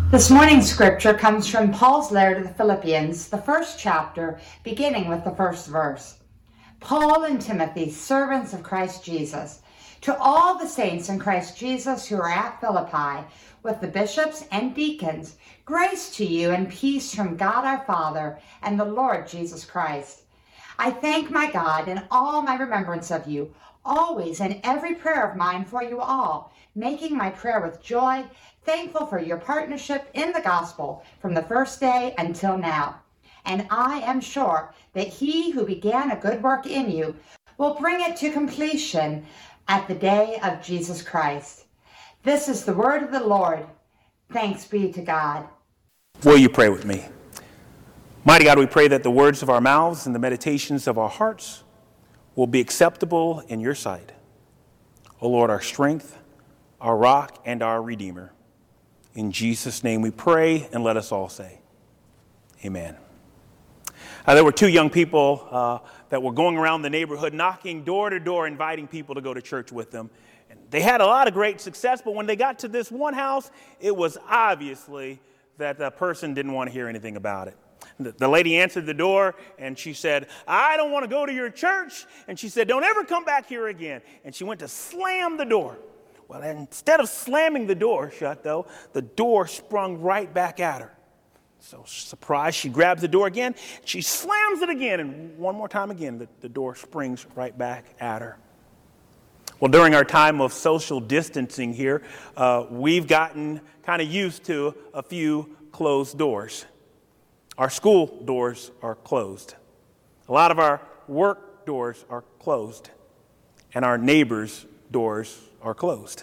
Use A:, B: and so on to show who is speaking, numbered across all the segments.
A: This morning's scripture comes from Paul's letter to the Philippians, the first chapter, beginning with the first verse. Paul and Timothy, servants of Christ Jesus, to all the saints in Christ Jesus who are at Philippi, with the bishops and deacons, grace to you and peace from God our Father and the Lord Jesus Christ. I thank my God in all my remembrance of you, always in every prayer of mine for you all, making my prayer with joy, thankful for your partnership in the gospel from the first day until now. And I am sure that he who began a good work in you will bring it to completion at the day of Jesus Christ. This is the word of the Lord. Thanks be to God.
B: Will you pray with me? Mighty God, we pray that the words of our mouths and the meditations of our hearts will be acceptable in your sight. O Lord, our strength, our rock, and our Redeemer. In Jesus' name we pray, and let us all say, amen. There were two young people that were going around the neighborhood, knocking door to door, inviting people to go to church with them. And they had a lot of great success, but when they got to this one house, it was obviously that the person didn't want to hear anything about it. The lady answered the door, and she said, I don't want to go to your church. And she said, don't ever come back here again. And she went to slam the door. Well, instead of slamming the door shut, though, the door sprung right back at her. So surprised, she grabs the door again. She slams it again, and one more time again, the door springs right back at her. Well, during our time of social distancing here, we've gotten kind of used to a few closed doors. Our school doors are closed. A lot of our work doors are closed. And our neighbors' doors are closed.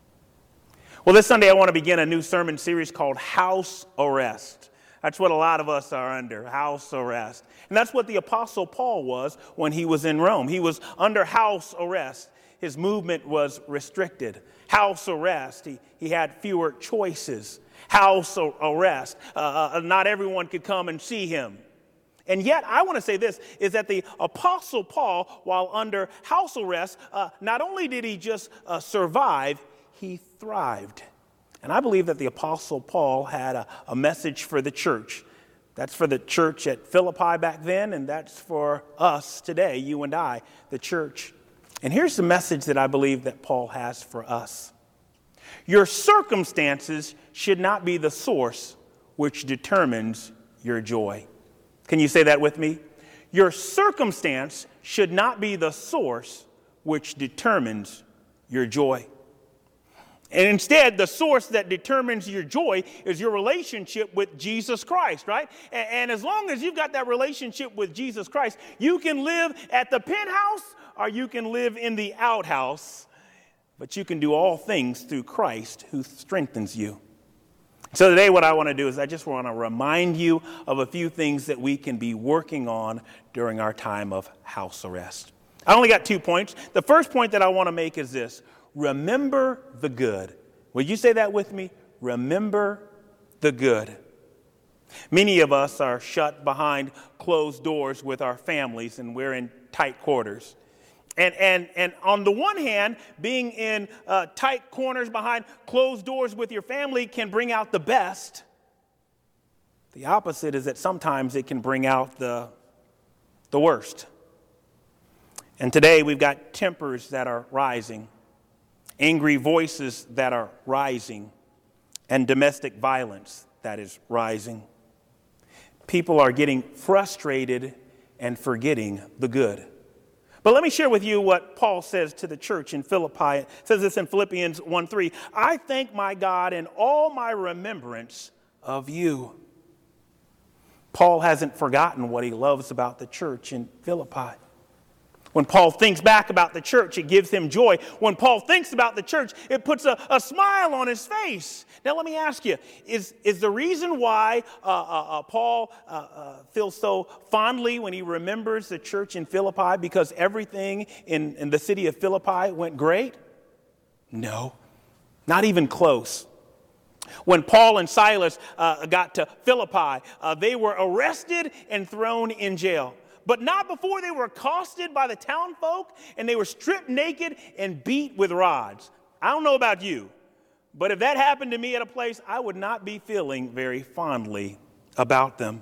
B: Well, this Sunday I want to begin a new sermon series called House Arrest. That's what a lot of us are under, house arrest. And that's what the Apostle Paul was when he was in Rome. He was under house arrest. His movement was restricted. House arrest. He had fewer choices. House arrest. Not everyone could come and see him. And yet, I want to say this, is that the Apostle Paul, while under house arrest, not only did he just survive, he thrived. And I believe that the Apostle Paul had a message for the church. That's for the church at Philippi back then, and that's for us today, you and I, the church. And here's the message that I believe that Paul has for us. Your circumstances should not be the source which determines your joy. Can you say that with me? Your circumstance should not be the source which determines your joy. And instead, the source that determines your joy is your relationship with Jesus Christ, right? And as long as you've got that relationship with Jesus Christ, you can live at the penthouse or you can live in the outhouse, but you can do all things through Christ who strengthens you. So today what I want to do is I just want to remind you of a few things that we can be working on during our time of house arrest. I only got 2 points. The first point that I want to make is this. Remember the good. Will you say that with me? Remember the good. Many of us are shut behind closed doors with our families, and we're in tight quarters. And on the one hand, being in tight corners behind closed doors with your family can bring out the best. The opposite is that sometimes it can bring out the worst. And today we've got tempers that are rising, angry voices that are rising, and domestic violence that is rising. People are getting frustrated and forgetting the good. But let me share with you what Paul says to the church in Philippi. It says this in Philippians 1:3. I thank my God in all my remembrance of you. Paul hasn't forgotten what he loves about the church in Philippi. When Paul thinks back about the church, it gives him joy. When Paul thinks about the church, it puts a smile on his face. Now, let me ask you, is the reason why Paul feels so fondly when he remembers the church in Philippi because everything in the city of Philippi went great? No, not even close. When Paul and Silas got to Philippi, they were arrested and thrown in jail. But not before they were accosted by the townfolk and they were stripped naked and beat with rods. I don't know about you, But if that happened to me at a place, I would not be feeling very fondly about them.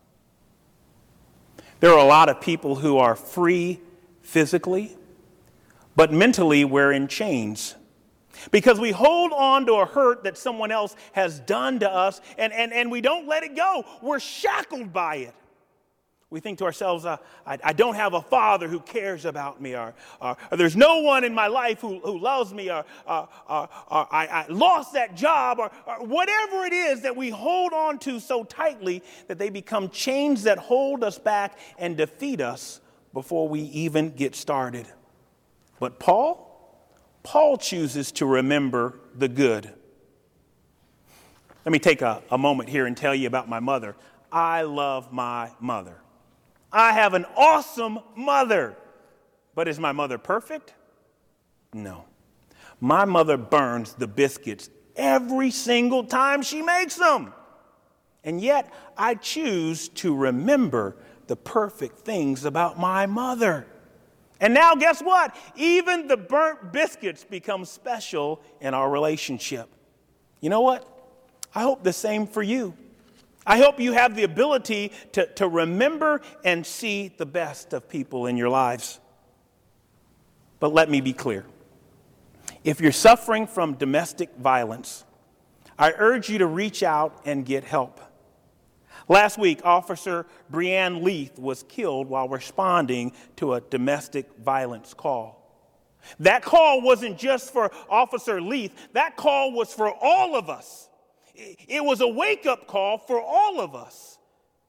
B: There are a lot of people who are free physically, but mentally we're in chains. Because we hold on to a hurt that someone else has done to us, and we don't let it go. We're shackled by it. We think to ourselves, I don't have a father who cares about me, or there's no one in my life who loves me, or I lost that job, or whatever it is that we hold on to so tightly that they become chains that hold us back and defeat us before we even get started. But Paul chooses to remember the good. Let me take a moment here and tell you about my mother. I love my mother. I have an awesome mother. But is my mother perfect? No. My mother burns the biscuits every single time she makes them. And yet I choose to remember the perfect things about my mother. And now guess what? Even the burnt biscuits become special in our relationship. You know what? I hope the same for you. I hope you have the ability to remember and see the best of people in your lives. But let me be clear. If you're suffering from domestic violence, I urge you to reach out and get help. Last week, Officer Breanne Leith was killed while responding to a domestic violence call. That call wasn't just for Officer Leith. That call was for all of us. It was a wake-up call for all of us.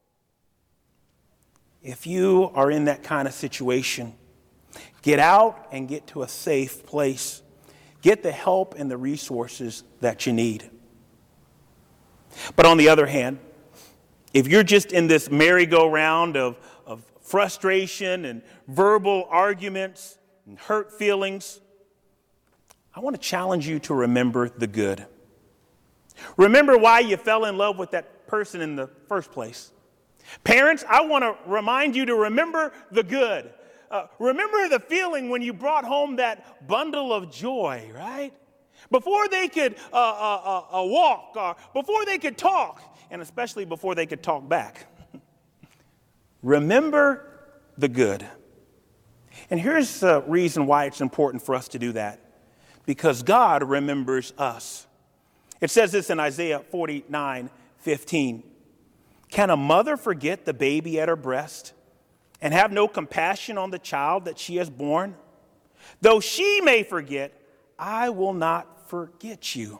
B: If you are in that kind of situation, get out and get to a safe place. Get the help and the resources that you need. But on the other hand, if you're just in this merry-go-round of frustration and verbal arguments and hurt feelings, I want to challenge you to remember the good. Remember why you fell in love with that person in the first place. Parents, I want to remind you to remember the good. Remember the feeling when you brought home that bundle of joy, right? Before they could walk, or before they could talk, and especially before they could talk back. Remember the good. And here's the reason why it's important for us to do that. Because God remembers us. It says this in Isaiah 49:15. Can a mother forget the baby at her breast and have no compassion on the child that she has borne? Though she may forget, I will not forget you.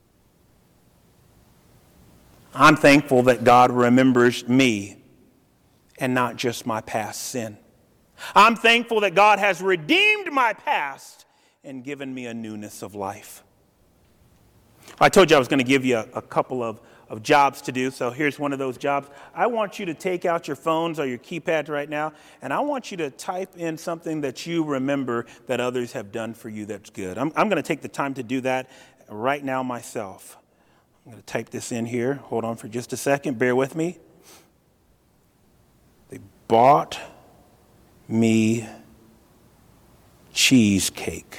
B: I'm thankful that God remembers me and not just my past sin. I'm thankful that God has redeemed my past and given me a newness of life. I told you I was going to give you a couple of jobs to do, so here's one of those jobs. I want you to take out your phones or your keypads right now, and I want you to type in something that you remember that others have done for you that's good. I'm going to take the time to do that right now myself. I'm going to type this in here. Hold on for just a second. Bear with me. They bought me cheesecake.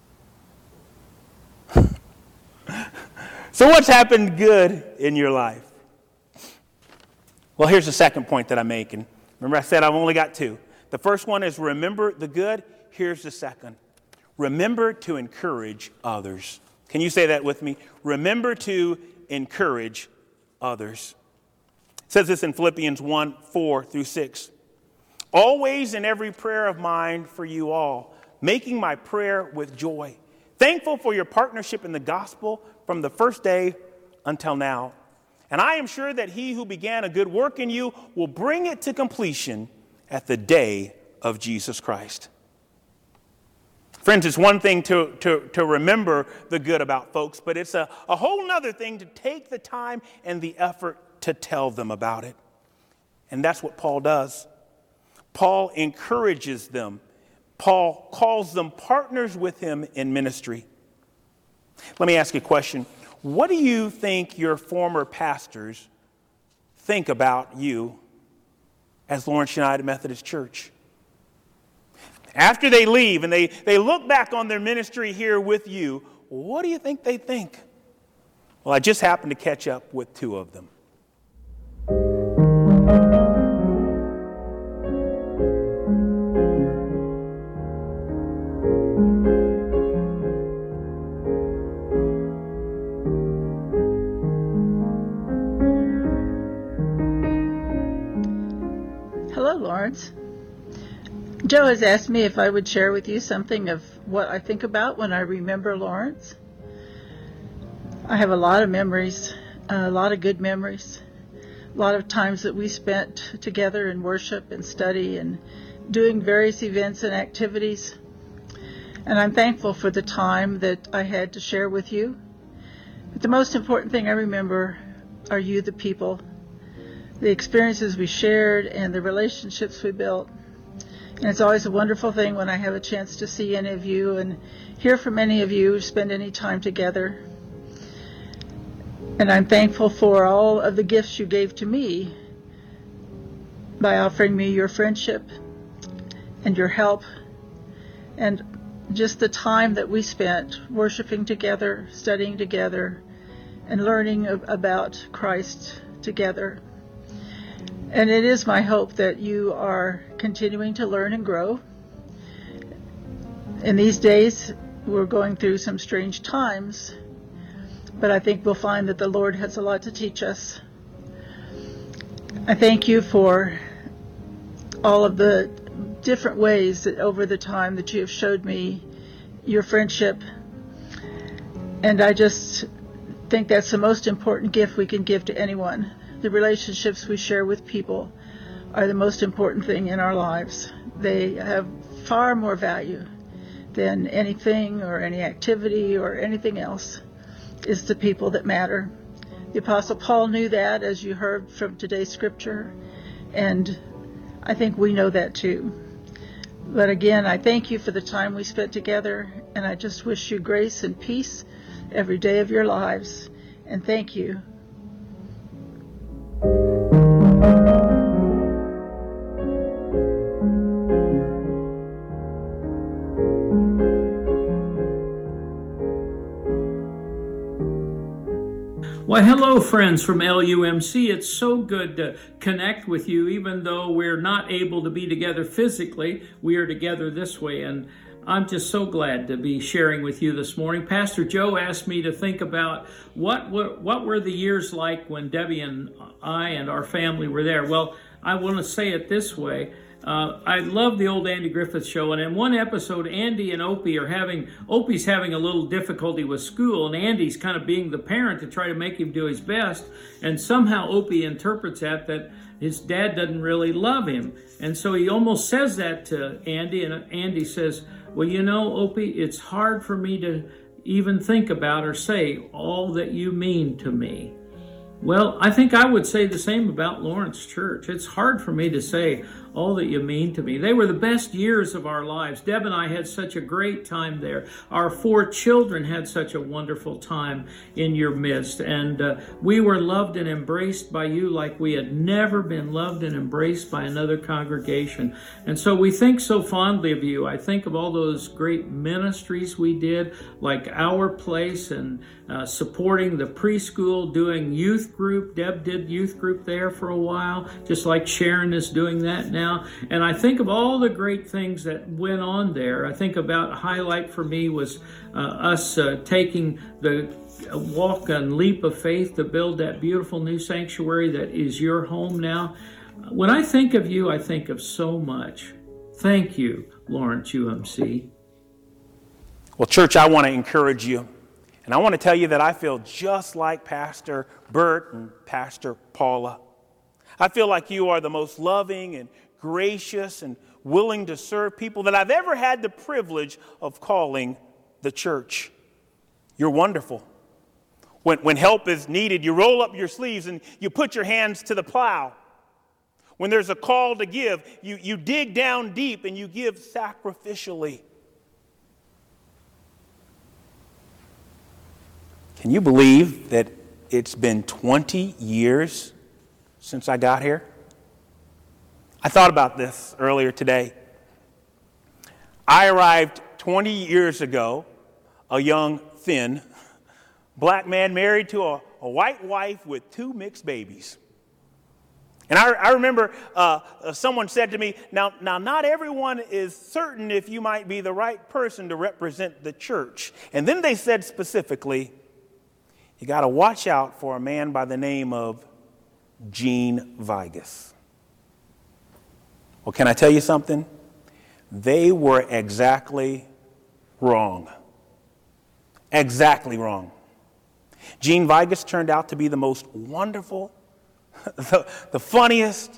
B: So what's happened good in your life? Well, here's the second point that I'm making. Remember I said I've only got two. The first one is remember the good. Here's the second. Remember to encourage others. Can you say that with me? Remember to encourage others. It says this in Philippians 1:4-6. Always in every prayer of mine for you all, making my prayer with joy. Thankful for your partnership in the gospel from the first day until now. And I am sure that he who began a good work in you will bring it to completion at the day of Jesus Christ. Friends, it's one thing to remember the good about folks, but it's a whole nother thing to take the time and the effort to tell them about it. And that's what Paul does. Paul encourages them. Paul calls them partners with him in ministry. Let me ask you a question. What do you think your former pastors think about you as Lawrence United Methodist Church? After they leave and they look back on their ministry here with you, what do you think they think? Well, I just happened to catch up with two of them.
C: Hello, Lawrence. Joe has asked me if I would share with you something of what I think about when I remember Lawrence. I have a lot of memories, a lot of good memories, a lot of times that we spent together in worship and study and doing various events and activities. And I'm thankful for the time that I had to share with you. But the most important thing I remember are you, the people, the experiences we shared, and the relationships we built. And it's always a wonderful thing when I have a chance to see any of you and hear from any of you, spend any time together. And I'm thankful for all of the gifts you gave to me by offering me your friendship and your help and just the time that we spent worshiping together, studying together, and learning about Christ together. And it is my hope that you are continuing to learn and grow. In these days, we're going through some strange times, but I think we'll find that the Lord has a lot to teach us. I thank you for all of the different ways that over the time that you have showed me your friendship. And I just think that's the most important gift we can give to anyone. The relationships we share with people are the most important thing in our lives. They have far more value than anything or any activity or anything else. It's the people that matter. The Apostle Paul knew that, as you heard from today's scripture, and I think we know that too. But again, I thank you for the time we spent together, and I just wish you grace and peace every day of your lives. And thank you.
D: Well, hello, friends from LUMC. It's so good to connect with you, even though we're not able to be together physically. We are together this way, and I'm just so glad to be sharing with you this morning. Pastor Joe asked me to think about what were the years like when Debbie and I and our family were there. Well, I want to say it this way. I love the old Andy Griffith Show, and in one episode, Andy and Opie's having a little difficulty with school, and Andy's kind of being the parent to try to make him do his best, and somehow Opie interprets that his dad doesn't really love him, and so he almost says that to Andy, and Andy says, well, you know, Opie, it's hard for me to even think about or say all that you mean to me. Well, I think I would say the same about Lawrence Church. It's hard for me to say all that you mean to me. They were the best years of our lives. Deb and I had such a great time there. Our 4 children had such a wonderful time in your midst. And we were loved and embraced by you like we had never been loved and embraced by another congregation. And so we think so fondly of you. I think of all those great ministries we did, like Our Place and supporting the preschool, doing youth group. Deb did youth group there for a while, just like Sharon is doing that now. And I think of all the great things that went on there. I think about a highlight for me was us taking the walk and leap of faith to build that beautiful new sanctuary that is your home now. When I think of you, I think of so much. Thank you, Lawrence UMC.
B: Well, church, I want to encourage you. And I want to tell you that I feel just like Pastor Bert and Pastor Paula. I feel like you are the most loving and gracious and willing to serve people that I've ever had the privilege of calling the church. You're wonderful. When help is needed, you roll up your sleeves and you put your hands to the plow. When there's a call to give, you dig down deep and you give sacrificially. Can you believe that it's been 20 years since I got here? I thought about this earlier today. I arrived 20 years ago, a young, thin, black man married to a white wife with 2 mixed babies. And I remember someone said to me, now, not everyone is certain if you might be the right person to represent the church. And then they said specifically, you got to watch out for a man by the name of Gene Vigus. Well, can I tell you something? They were exactly wrong. Exactly wrong. Gene Vigus turned out to be the most wonderful, the funniest,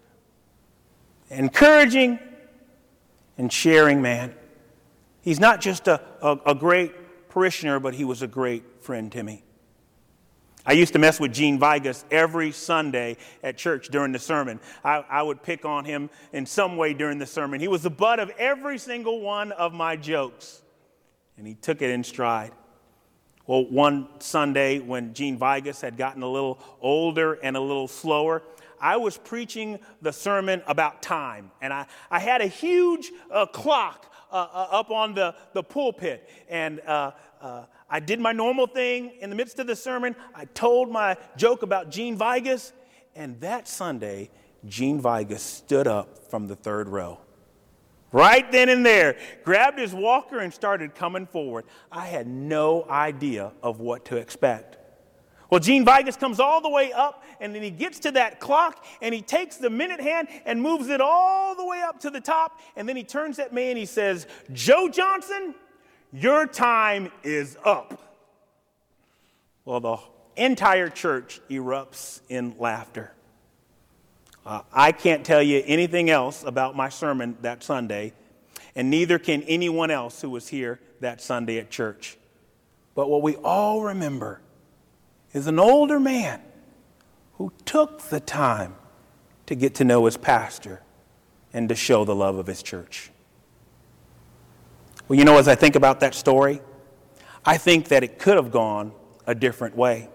B: encouraging, and sharing man. He's not just a great parishioner, but he was a great friend to me. I used to mess with Gene Vigus every Sunday at church during the sermon. I would pick on him in some way during the sermon. He was the butt of every single one of my jokes, and he took it in stride. Well, one Sunday when Gene Vigus had gotten a little older and a little slower, I was preaching the sermon about time, and I had a huge clock up on the pulpit, and I did my normal thing in the midst of the sermon. I told my joke about Gene Vigus, and that Sunday, Gene Vigus stood up from the 3rd row. Right then and there, grabbed his walker and started coming forward. I had no idea of what to expect. Well, Gene Vigus comes all the way up, and then he gets to that clock, and he takes the minute hand and moves it all the way up to the top, and then he turns at me and he says, "Joe Johnson, your time is up." Well, the entire church erupts in laughter. I can't tell you anything else about my sermon that Sunday, and neither can anyone else who was here that Sunday at church. But what we all remember is an older man who took the time to get to know his pastor and to show the love of his church. Well, you know, as I think about that story, I think that it could have gone a different way.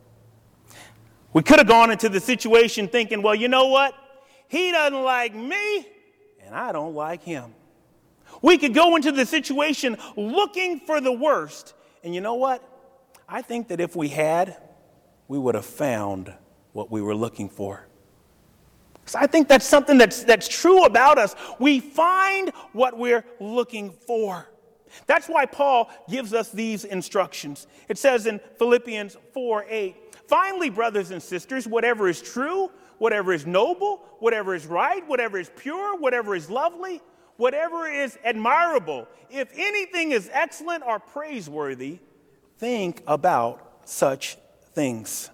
B: We could have gone into the situation thinking, well, you know what? He doesn't like me, and I don't like him. We could go into the situation looking for the worst. And you know what? I think that if we had, we would have found what we were looking for. So I think that's something that's true about us. We find what we're looking for. That's why Paul gives us these instructions. It says in Philippians 4:8, "Finally, brothers and sisters, whatever is true, whatever is noble, whatever is right, whatever is pure, whatever is lovely, whatever is admirable, if anything is excellent or praiseworthy, think about such things."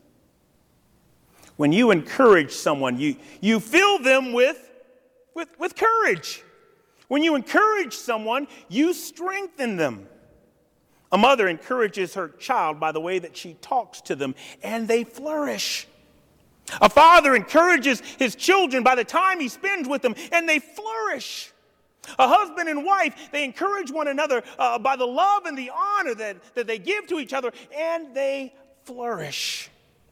B: When you encourage someone, you fill them with courage. When you encourage someone, you strengthen them. A mother encourages her child by the way that she talks to them, and they flourish. A father encourages his children by the time he spends with them, and they flourish. A husband and wife, they encourage one another by the love and the honor that they give to each other, and they flourish.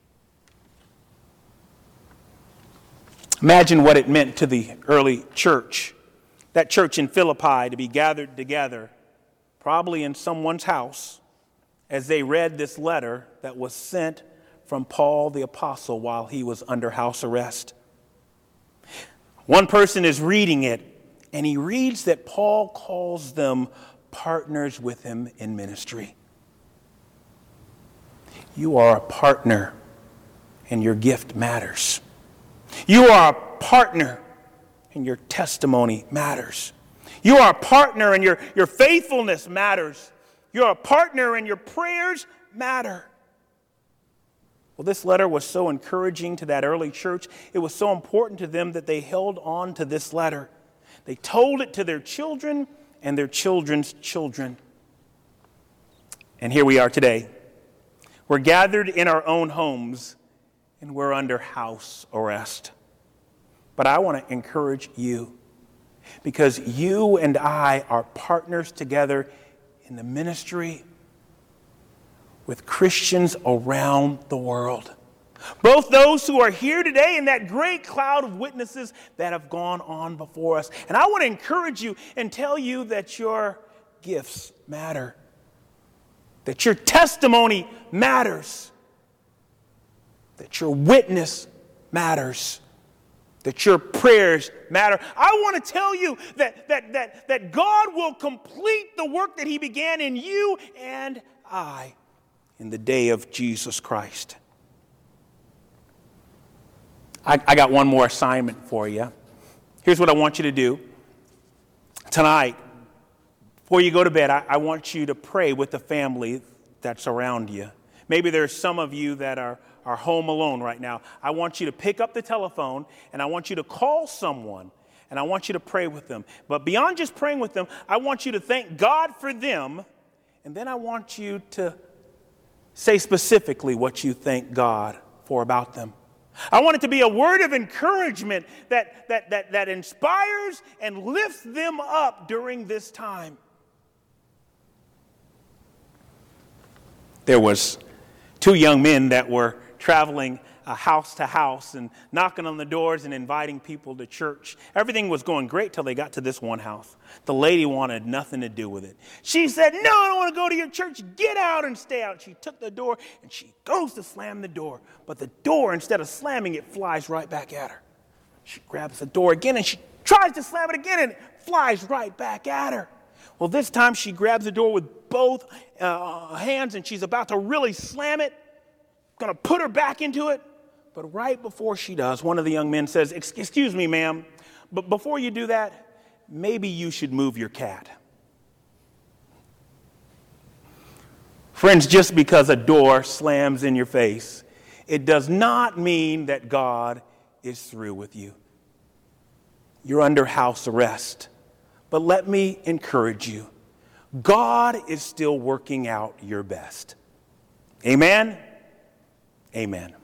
B: Imagine what it meant to the early church, that church in Philippi, to be gathered together, probably in someone's house, as they read this letter that was sent from Paul the Apostle while he was under house arrest. One person is reading it, and he reads that Paul calls them partners with him in ministry. You are a partner, and your gift matters. You are a partner, and your testimony matters. You are a partner, and your faithfulness matters. You're a partner, and your prayers matter. Well, this letter was so encouraging to that early church. It was so important to them that they held on to this letter. They told it to their children and their children's children. And here we are today. We're gathered in our own homes, and we're under house arrest. But I want to encourage you, because you and I are partners together in the ministry with Christians around the world. Both those who are here today and that great cloud of witnesses that have gone on before us. And I want to encourage you and tell you that your gifts matter. that your testimony matters, that your witness matters, that your prayers matter. I want to tell you that God will complete the work that he began in you and I in the day of Jesus Christ. I got one more assignment for you. Here's what I want you to do. Tonight, before you go to bed, I want you to pray with the family that's around you. Maybe there's some of you that are home alone right now. I want you to pick up the telephone and I want you to call someone and I want you to pray with them. But beyond just praying with them, I want you to thank God for them, and then I want you to say specifically what you thank God for about them. I want it to be a word of encouragement that inspires and lifts them up during this time. There was 2 young men that were traveling house to house and knocking on the doors and inviting people to church. Everything was going great till they got to this one house. The lady wanted nothing to do with it. She said, "No, I don't want to go to your church. Get out and stay out." She took the door and she goes to slam the door. But the door, instead of slamming, it flies right back at her. She grabs the door again and she tries to slam it again and it flies right back at her. Well, this time she grabs the door with both hands and she's about to really slam it, going to put her back into it. But right before she does, one of the young men says, "Excuse me, ma'am, but before you do that, maybe you should move your cat." Friends, just because a door slams in your face, it does not mean that God is through with you. You're under house arrest. But let me encourage you. God is still working out your best. Amen? Amen.